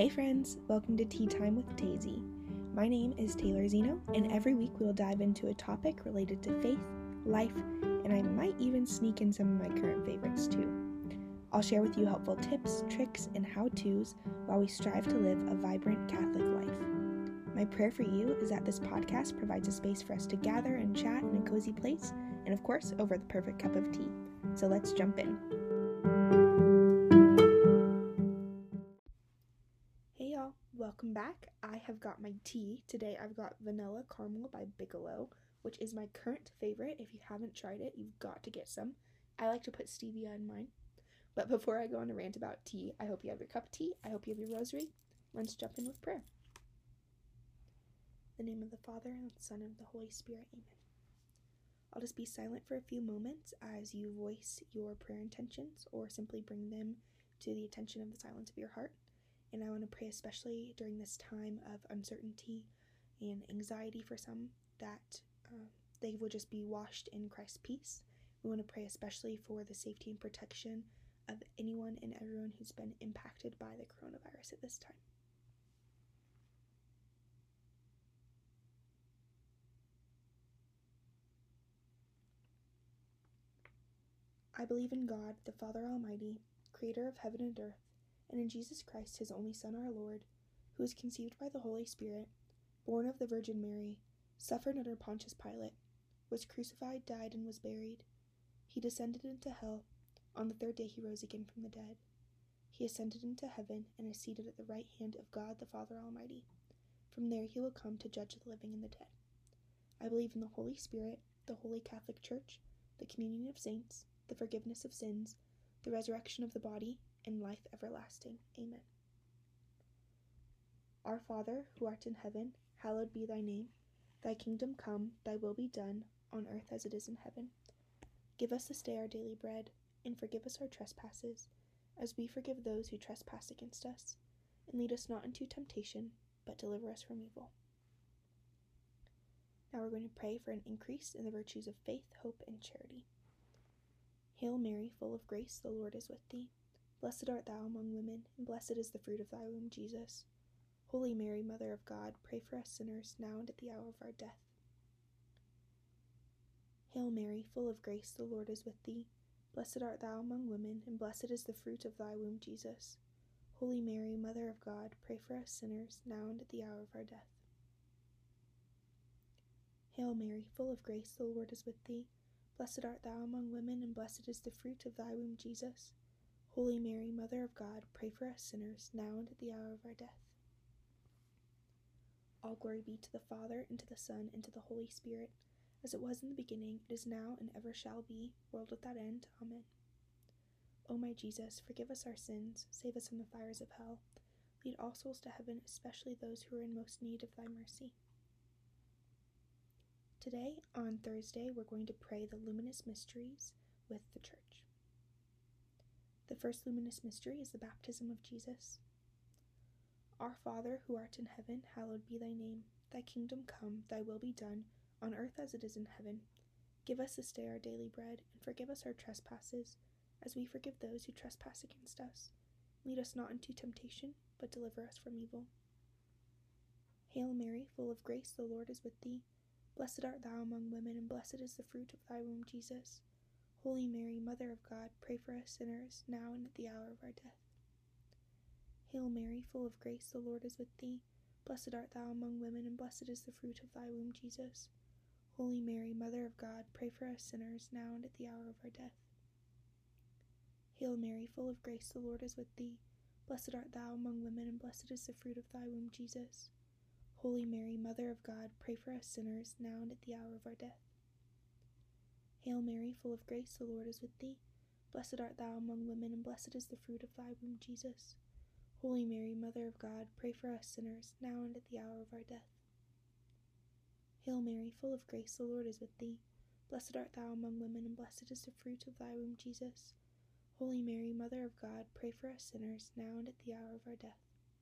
Hey friends, welcome to Tea Time with Tazy. My name is Taylor Zeno, and every week we will dive into a topic related to faith, life, and I might even sneak in some of my current favorites too. I'll share with you helpful tips, tricks, and how-tos while we strive to live a vibrant Catholic life. My prayer for you is that this podcast provides a space for us to gather and chat in a cozy place, and of course, over the perfect cup of tea. So let's jump in. Hey y'all, welcome back. I have got my tea. Today I've got Vanilla Caramel by Bigelow, which is my current favorite. If you haven't tried it, you've got to get some. I like to put stevia in mine. But before I go on a rant about tea, I hope you have your cup of tea. I hope you have your rosary. Let's jump in with prayer. In the name of the Father, and of the Son, and of the Holy Spirit. Amen. I'll just be silent for a few moments as you voice your prayer intentions or simply bring them to the attention of the silence of your heart. And I want to pray especially during this time of uncertainty and anxiety for some that they will just be washed in Christ's peace. We want to pray especially for the safety and protection of anyone and everyone who's been impacted by the coronavirus at this time. I believe in God, the Father Almighty, creator of heaven and earth, and in Jesus Christ, his only Son, our Lord, who was conceived by the Holy Spirit, born of the Virgin Mary, suffered under Pontius Pilate, was crucified, died, and was buried. He descended into hell. On the third day he rose again from the dead. He ascended into heaven and is seated at the right hand of God the Father Almighty. From there he will come to judge the living and the dead. I believe in the Holy Spirit, the Holy Catholic Church, the communion of saints, the forgiveness of sins, the resurrection of the body, and life everlasting. Amen. Our Father, who art in heaven, hallowed be thy name. Thy kingdom come, thy will be done, on earth as it is in heaven. Give us this day our daily bread, and forgive us our trespasses, as we forgive those who trespass against us. And lead us not into temptation, but deliver us from evil. Now we're going to pray for an increase in the virtues of faith, hope, and charity. Hail Mary, full of grace, the Lord is with thee. Blessed art thou among women, and blessed is the fruit of thy womb, Jesus. Holy Mary, Mother of God, pray for us sinners, now and at the hour of our death. Hail Mary, full of grace, the Lord is with thee. Blessed art thou among women, and blessed is the fruit of thy womb, Jesus. Holy Mary, Mother of God, pray for us sinners, now and at the hour of our death. Hail Mary, full of grace, the Lord is with thee. Blessed art thou among women, and blessed is the fruit of thy womb, Jesus. Holy Mary, Mother of God, pray for us sinners, now and at the hour of our death. All glory be to the Father, and to the Son, and to the Holy Spirit, as it was in the beginning, it is now, and ever shall be, world without end. Amen. O my Jesus, forgive us our sins, save us from the fires of hell, lead all souls to heaven, especially those who are in most need of thy mercy. Today, on Thursday, we're going to pray the luminous mysteries with the Church. The first luminous mystery is the baptism of Jesus. Our Father, who art in heaven, hallowed be thy name. Thy kingdom come, thy will be done, on earth as it is in heaven. Give us this day our daily bread, and forgive us our trespasses, as we forgive those who trespass against us. Lead us not into temptation, but deliver us from evil. Hail Mary, full of grace, the Lord is with thee. Blessed art thou among women, and blessed is the fruit of thy womb, Jesus. Holy Mary, Mother of God, pray for us sinners, now and at the hour of our death. Hail Mary, full of grace, the Lord is with thee. Blessed art thou among women, and blessed is the fruit of thy womb, Jesus. Holy Mary, Mother of God, pray for us sinners, now and at the hour of our death. Hail Mary, full of grace, the Lord is with thee. Blessed art thou among women, and blessed is the fruit of thy womb, Jesus. Holy Mary, Mother of God, pray for us sinners, now and at the hour of our death. Hail Mary, full of grace, the Lord is with thee. Blessed art thou among women, and blessed is the fruit of thy womb, Jesus. Holy Mary, Mother of God, pray for us sinners, now and at the hour of our death. Hail Mary, full of grace, the Lord is with thee. Blessed art thou among women, and blessed is the fruit of thy womb, Jesus. Holy Mary, Mother of God, pray for us sinners, now and at the hour of our death.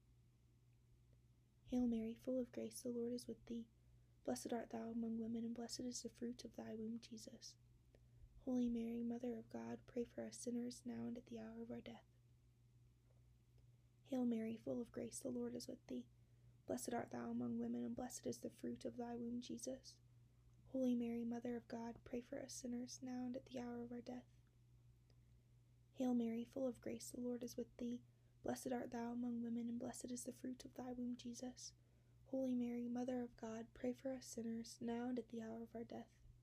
Hail Mary, full of grace, the Lord is with thee. Blessed art thou among women, and blessed is the fruit of thy womb, Jesus. Holy Mary, Mother of God, pray for us sinners, now and at the hour of our death. Hail Mary, full of grace, the Lord is with thee. Blessed art thou among women, and blessed is the fruit of thy womb, Jesus. Holy Mary, Mother of God, pray for us sinners, now and at the hour of our death. Hail Mary, full of grace, the Lord is with thee. Blessed art thou among women, and blessed is the fruit of thy womb, Jesus. Holy Mary, Mother of God, pray for us sinners, now and at the hour of our death.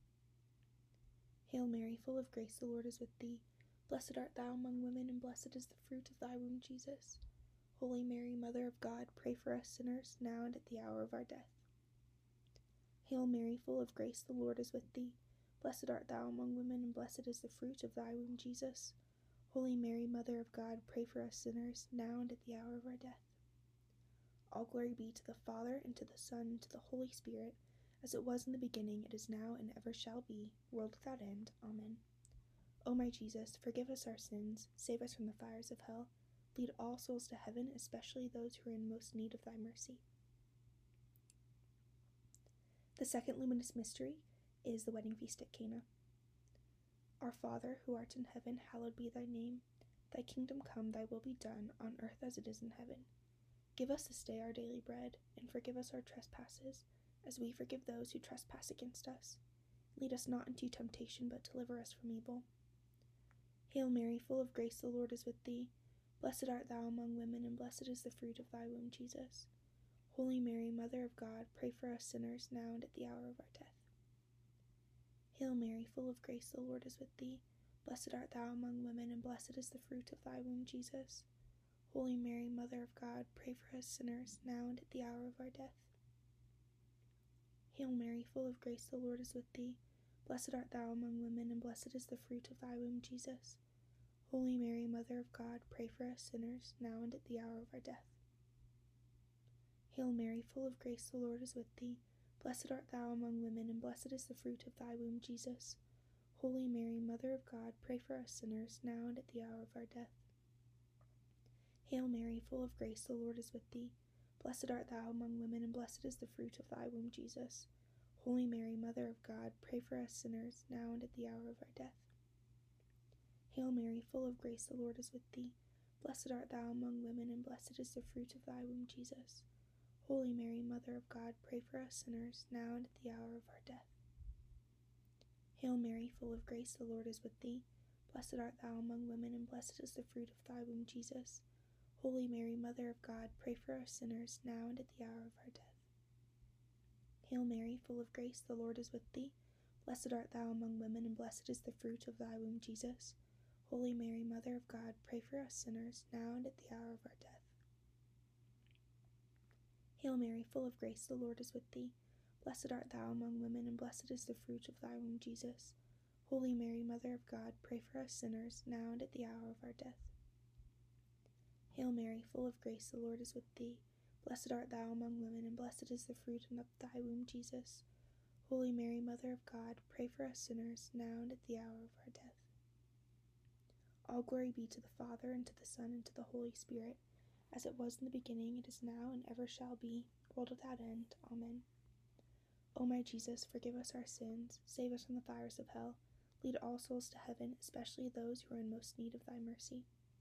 Hail Mary, full of grace, the Lord is with thee. Blessed art thou among women, and blessed is the fruit of thy womb, Jesus. Holy Mary, Mother of God, pray for us sinners, now and at the hour of our death. Hail Mary, full of grace, the Lord is with thee. Blessed art thou among women, and blessed is the fruit of thy womb, Jesus. Holy Mary, Mother of God, pray for us sinners, now and at the hour of our death. All glory be to the Father, and to the Son, and to the Holy Spirit, as it was in the beginning, it is now, and ever shall be, world without end. Amen. O my Jesus, forgive us our sins, save us from the fires of hell, lead all souls to heaven, especially those who are in most need of thy mercy. The second luminous mystery is the wedding feast at Cana. Our Father, who art in heaven, hallowed be thy name. Thy kingdom come, thy will be done, on earth as it is in heaven. Give us this day our daily bread, and forgive us our trespasses, as we forgive those who trespass against us. Lead us not into temptation, but deliver us from evil. Hail Mary, full of grace, the Lord is with thee. Blessed art thou among women, and blessed is the fruit of thy womb, Jesus. Holy Mary, Mother of God, pray for us sinners, now and at the hour of our death. Hail Mary, full of grace, the Lord is with thee. Blessed art thou among women, and blessed is the fruit of thy womb, Jesus. Holy Mary, Mother of God, pray for us sinners, now and at the hour of our death. Hail Mary, full of grace, the Lord is with thee. Blessed art thou among women, and blessed is the fruit of thy womb, Jesus. Holy Mary, Mother of God, pray for us sinners, now and at the hour of our death. Hail Mary, full of grace, the Lord is with thee. Blessed art thou among women, and blessed is the fruit of thy womb, Jesus. Holy Mary, Mother of God, pray for us sinners, now and at the hour of our death. Hail Mary, full of grace, the Lord is with thee. Blessed art thou among women, and blessed is the fruit of thy womb, Jesus. Holy Mary, Mother of God, pray for us sinners, now and at the hour of our death. Hail Mary, full of grace, the Lord is with thee. Blessed art thou among women, and blessed is the fruit of thy womb, Jesus. Holy Mary, Mother of God, pray for us sinners, now and at the hour of our death. Hail Mary, full of grace, the Lord is with thee. Blessed art thou among women, and blessed is the fruit of thy womb, Jesus. Holy Mary, Mother of God, pray for us sinners, now and at the hour of our death. Hail Mary, full of grace, the Lord is with thee. Blessed art thou among women, and blessed is the fruit of thy womb, Jesus. Holy Mary, Mother of God, pray for us sinners, now and at the hour of our death. Hail Mary, full of grace, the Lord is with thee. Blessed art thou among women, and blessed is the fruit of thy womb, Jesus. Holy Mary, Mother of God, pray for us sinners, now and at the hour of our death. Hail Mary, full of grace, the Lord is with thee. Blessed art thou among women, and blessed is the fruit of thy womb, Jesus. Holy Mary, Mother of God, pray for us sinners, now and at the hour of our death. All glory be to the Father, and to the Son, and to the Holy Spirit, as it was in the beginning, it is now, and ever shall be, world without end. Amen. O my Jesus, forgive us our sins, save us from the fires of hell, lead all souls to heaven, especially those who are in most need of thy mercy.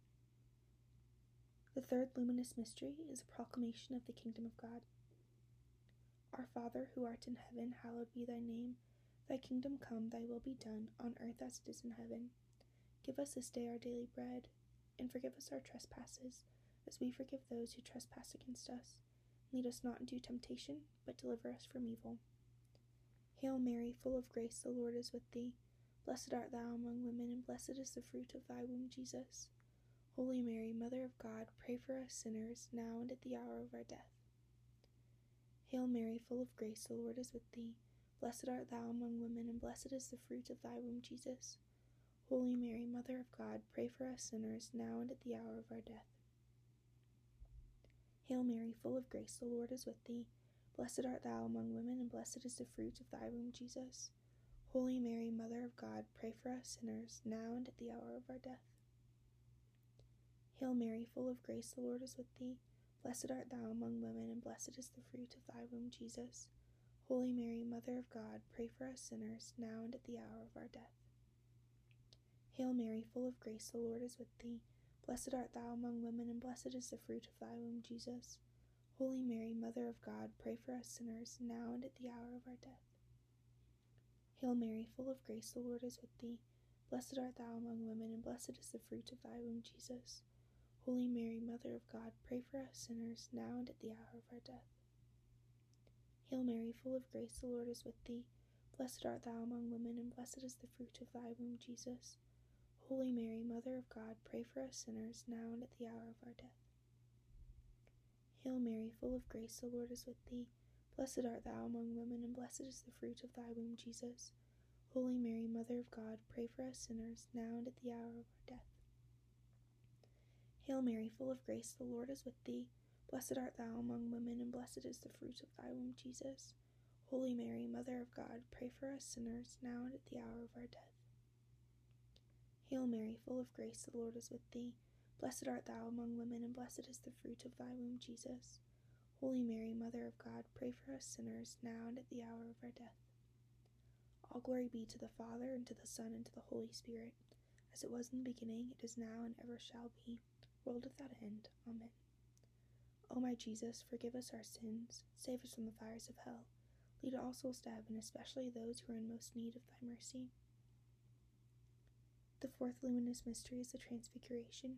The third luminous mystery is the proclamation of the kingdom of God. Our Father, who art in heaven, hallowed be thy name. Thy kingdom come, thy will be done, on earth as it is in heaven. Give us this day our daily bread, and forgive us our trespasses, as we forgive those who trespass against us. Lead us not into temptation, but deliver us from evil. Hail Mary, full of grace, the Lord is with thee. Blessed art thou among women, and blessed is the fruit of thy womb, Jesus. Holy Mary, Mother of God, pray for us sinners, now and at the hour of our death. Hail Mary, full of grace, the Lord is with thee. Blessed art thou among women, and blessed is the fruit of thy womb, Jesus. Holy Mary, Mother of God, pray for us sinners, now and at the hour of our death. Hail Mary, full of grace, the Lord is with thee. Blessed art thou among women, and blessed is the fruit of thy womb, Jesus. Holy Mary, Mother of God, pray for us sinners, now and at the hour of our death. Hail Mary, full of grace, the Lord is with thee. Blessed art thou among women, and blessed is the fruit of thy womb, Jesus. Holy Mary, Mother of God, pray for us sinners, now and at the hour of our death. Hail Mary, full of grace, the Lord is with thee. Blessed art thou among women, and blessed blessed is the fruit of thy womb, Jesus. Holy Mary, Mother of God, pray for us sinners, now and at the hour of our death. Hail Mary, full of grace, the Lord is with thee. Blessed art thou among women, and blessed is the fruit of thy womb, Jesus. Holy Mary, Mother of God, pray for us sinners, now and at the hour of our death. Hail Mary, full of grace, the Lord is with thee. Blessed art thou among women, and blessed is the fruit of thy womb, Jesus. Holy Mary, Mother of God, pray for us sinners, now and at the hour of our death. Hail Mary, full of grace, the Lord is with thee. Blessed art thou among women, and blessed is the fruit of thy womb, Jesus. Holy Mary, Mother of God, pray for us sinners, now and at the hour of our death. Hail Mary, full of grace, the Lord is with thee. Blessed art thou among women, and blessed is the fruit of thy womb, Jesus. Holy Mary, Mother of God, pray for us sinners, now and at the hour of our death. Hail Mary, full of grace, the Lord is with thee. Blessed art thou among women, and blessed is the fruit of thy womb, Jesus. Holy Mary, Mother of God, pray for us sinners, now and at the hour of our death. All glory be to the Father, and to the Son, and to the Holy Spirit, as it was in the beginning, it is now, and ever shall be, world without end. Amen. O my Jesus, forgive us our sins, save us from the fires of hell, lead all souls to heaven, especially those who are in most need of thy mercy. The fourth luminous mystery is the Transfiguration.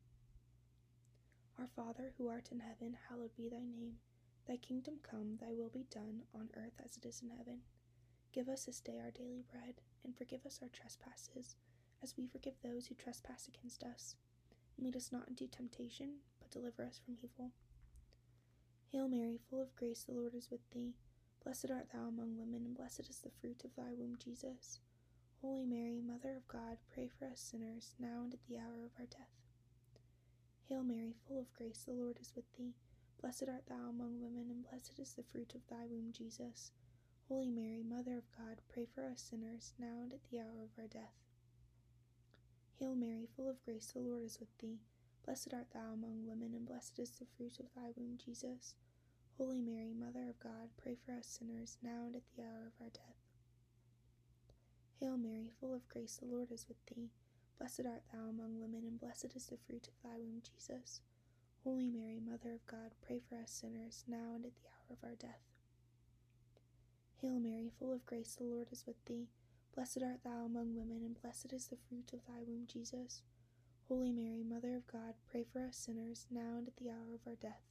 Our Father, who art in heaven, hallowed be thy name. Thy kingdom come, thy will be done, on earth as it is in heaven. Give us this day our daily bread, and forgive us our trespasses, as we forgive those who trespass against us. And lead us not into temptation, but deliver us from evil. Hail Mary, full of grace, the Lord is with thee. Blessed art thou among women, and blessed is the fruit of thy womb, Jesus. Holy Mary, Mother of God, pray for us sinners, now and at the hour of our death. Hail Mary, full of grace, the Lord is with thee. Blessed art thou among women, and blessed is the fruit of thy womb, Jesus. Holy Mary, Mother of God, pray for us sinners, now and at the hour of our death. Hail Mary, full of grace, the Lord is with thee. Blessed art thou among women, and blessed is the fruit of thy womb, Jesus. Holy Mary, Mother of God, pray for us sinners, now and at the hour of our death. Hail Mary, full of grace, the Lord is with thee. Blessed art thou among women, and blessed is the fruit of thy womb, Jesus. Holy Mary, Mother of God, pray for us sinners, now and at the hour of our death. Hail Mary, full of grace, the Lord is with thee. Blessed art thou among women, and blessed is the fruit of thy womb, Jesus. Holy Mary, Mother of God, pray for us sinners, now and at the hour of our death.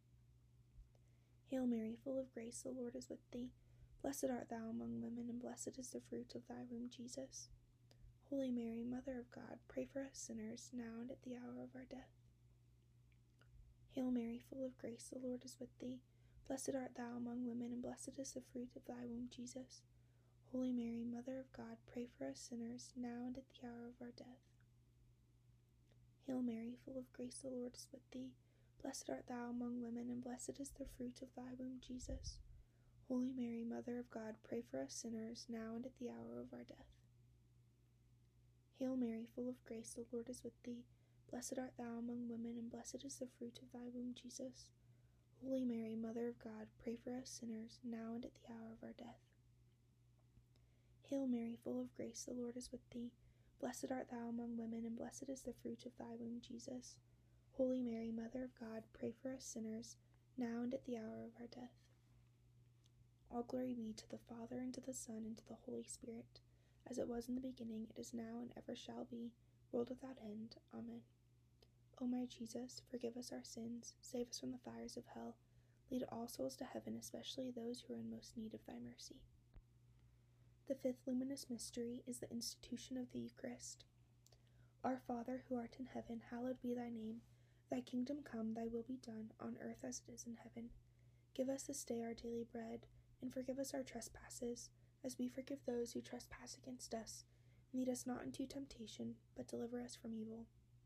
Hail Mary, full of grace, the Lord is with thee. Blessed art thou among women, and blessed is the fruit of thy womb, Jesus. Holy Mary, Mother of God, pray for us sinners, now and at the hour of our death. Hail Mary, full of grace, the Lord is with thee. Blessed art thou among women, and blessed is the fruit of thy womb, Jesus. Holy Mary, Mother of God, pray for us sinners, now and at the hour of our death. Hail Mary, full of grace, the Lord is with thee. Blessed art thou among women, and blessed is the fruit of thy womb, Jesus. Holy Mary, Mother of God, pray for us sinners, now and at the hour of our death. Hail Mary, full of grace, the Lord is with thee. Blessed art thou among women, and blessed is the fruit of thy womb, Jesus. Holy Mary, Mother of God, pray for us sinners, now and at the hour of our death. Hail Mary, full of grace, the Lord is with thee. Blessed art thou among women, and blessed is the fruit of thy womb, Jesus. Holy Mary, Mother of God, pray for us sinners, now and at the hour of our death. All glory be to the Father, and to the Son, and to the Holy Spirit, as it was in the beginning, it is now, and ever shall be, world without end. Amen. O my Jesus, forgive us our sins, save us from the fires of hell, lead all souls to heaven, especially those who are in most need of thy mercy. The fifth luminous mystery is the institution of the Eucharist. Our Father, who art in heaven, hallowed be thy name. Thy kingdom come, thy will be done, on earth as it is in heaven. Give us this day our daily bread, and forgive us our trespasses, as we forgive those who trespass against us. Lead us not into temptation, but deliver us from evil.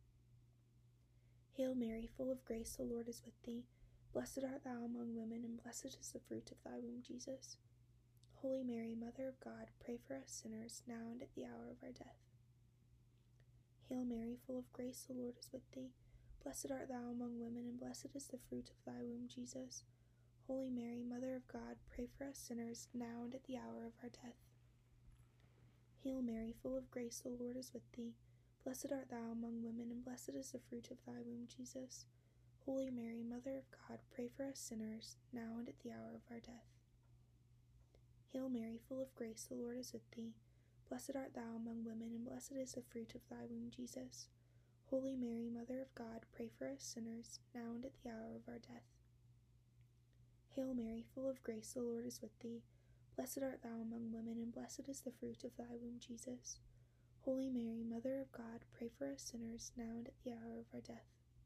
Hail Mary, full of grace, the Lord is with thee. Blessed art thou among women, and blessed is the fruit of thy womb, Jesus. Holy Mary, Mother of God, pray for us sinners, now and at the hour of our death. Hail Mary, full of grace, the Lord is with thee. Blessed art thou among women, and blessed is the fruit of thy womb, Jesus. Holy Mary, Mother of God, pray for us sinners, now and at the hour of our death. Hail Mary, full of grace, the Lord is with thee. Blessed art thou among women, and blessed is the fruit of thy womb, Jesus. Holy Mary, Mother of God, pray for us sinners, now and at the hour of our death. Hail Mary, full of grace, the Lord is with thee. Blessed art thou among women, and blessed is the fruit of thy womb, Jesus. Holy Mary, Mother of God, pray for us sinners, now and at the hour of our death. Hail Mary, full of grace, the Lord is with thee. Blessed art thou among women, and blessed is the fruit of thy womb, Jesus. Holy Mary, Mother of God, pray for us sinners, now and at the hour of our death.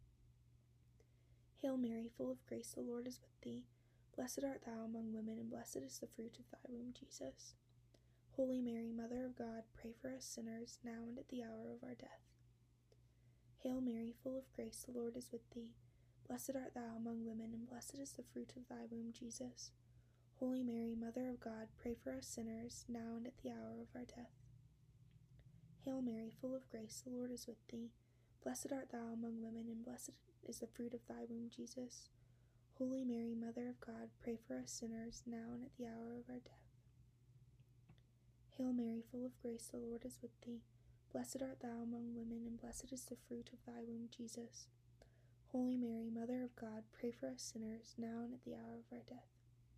Hail Mary, full of grace, the Lord is with thee. Blessed art thou among women, and blessed is the fruit of thy womb, Jesus. Holy Mary, Mother of God, pray for us sinners, now and at the hour of our death. Hail Mary, full of grace, the Lord is with thee. Blessed art thou among women, and blessed is the fruit of thy womb, Jesus. Holy Mary, Mother of God, pray for us sinners, now and at the hour of our death. Hail Mary, full of grace, the Lord is with thee. Blessed art thou among women, and blessed is the fruit of thy womb, Jesus. Holy Mary, Mother of God, pray for us sinners, now and at the hour of our death. Hail Mary, full of grace, the Lord is with thee. Blessed art thou among women, and blessed is the fruit of thy womb, Jesus. Holy Mary, Mother of God, pray for us sinners, now and at the hour of our death.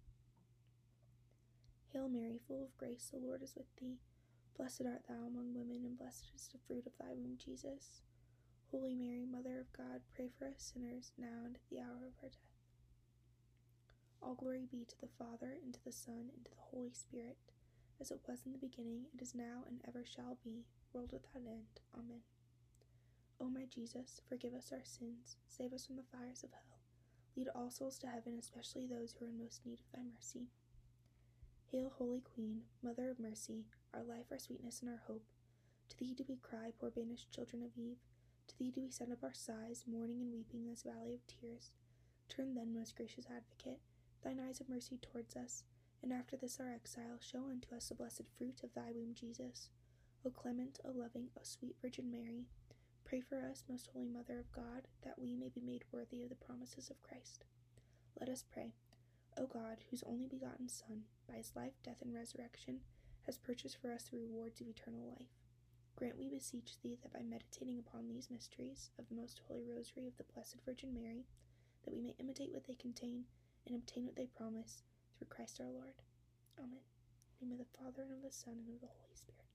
Hail Mary, full of grace, the Lord is with thee. Blessed art thou among women, and blessed is the fruit of thy womb, Jesus. Holy Mary, Mother of God, pray for us sinners, now and at the hour of our death. All glory be to the Father, and to the Son, and to the Holy Spirit, as it was in the beginning, it is now, and ever shall be, world without end. Amen. O my Jesus, forgive us our sins, save us from the fires of hell, lead all souls to heaven, especially those who are in most need of thy mercy. Hail, Holy Queen, Mother of Mercy, our life, our sweetness, and our hope. To thee do we cry, poor banished children of Eve. To thee do we send up our sighs, mourning and weeping in this valley of tears. Turn then, most gracious Advocate, thine eyes of mercy towards us, and after this our exile, show unto us the blessed fruit of thy womb, Jesus. O clement, O loving, O sweet Virgin Mary, pray for us, most holy Mother of God, that we may be made worthy of the promises of Christ. Let us pray. O God, whose only begotten Son, by his life, death, and resurrection, has purchased for us the rewards of eternal life, grant, we beseech thee, that by meditating upon these mysteries of the most holy rosary of the Blessed Virgin Mary, that we may imitate what they contain and obtain what they promise, through Christ our Lord. Amen. In the name of the Father, and of the Son, and of the Holy Spirit.